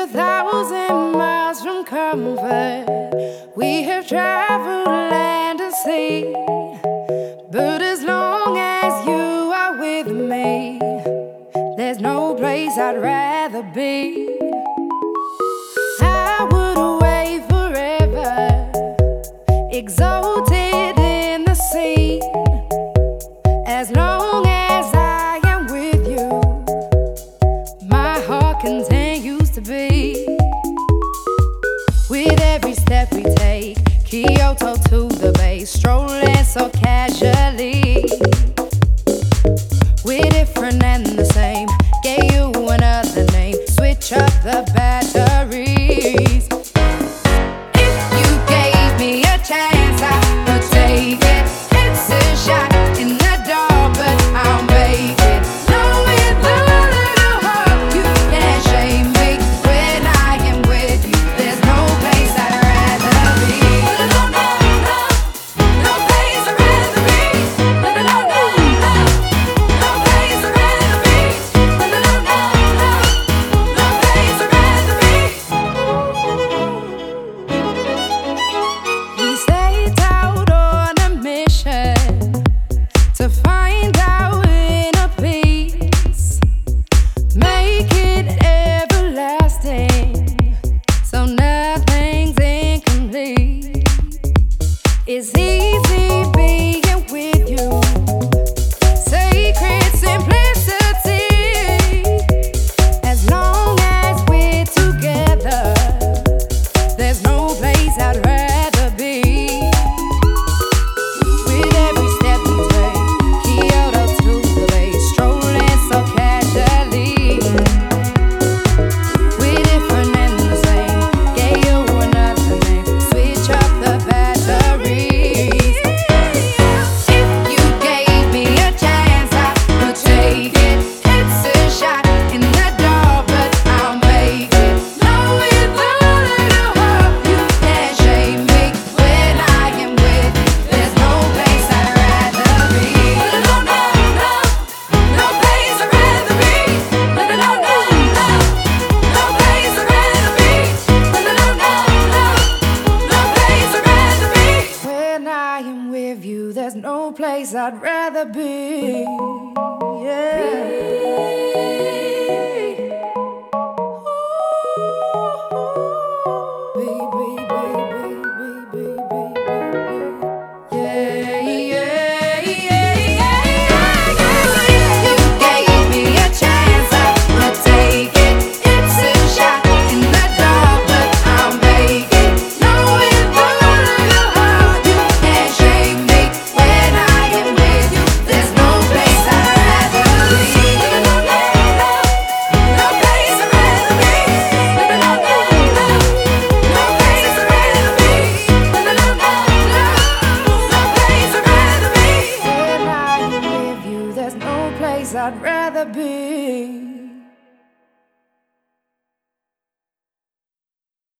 1,000 miles from comfort. We have traveled land and sea, but as long as you are with me, there's no place I'd rather be. I would away forever, exalted in the sea. As long as I am with you, my heart continues to beat. With every step we take, Kyoto to the bay, strolling so casually. We're different and the same, gave you another name, switch up the batteries. If you gave me a chance, I would take it. It's a shot in the dark, but I'll make it. Knowing the little hope, you can't shame me. When I am with you, there's no place I'd rather be. No, no, no, no place I'd rather be. No, no, no, no, no place I'd rather be. No, no, no, no, no place I'd rather be. We stayed out on a mission to find our inner peace, make it everlasting, so nothing's incomplete. It's easy being with you, sacred simplicity. As long as we're together, there's no place I'd rather be. With every step we take, Kyoto to the bay, strolling so casually. We're different and the same, gave you another name, switch up the batteries. If you gave me a chance, I would take it. It's a shot in the dark, but I'll make it. Knowing the little hope, you can't shame me. When I am with you, there's no place I'd rather be. No, no, no, no place I'd rather be. No, no, no, no, no place I'd rather be. No, no, no, no, no place I'd rather be. When I am with you, there's no place I'd rather be. Yeah.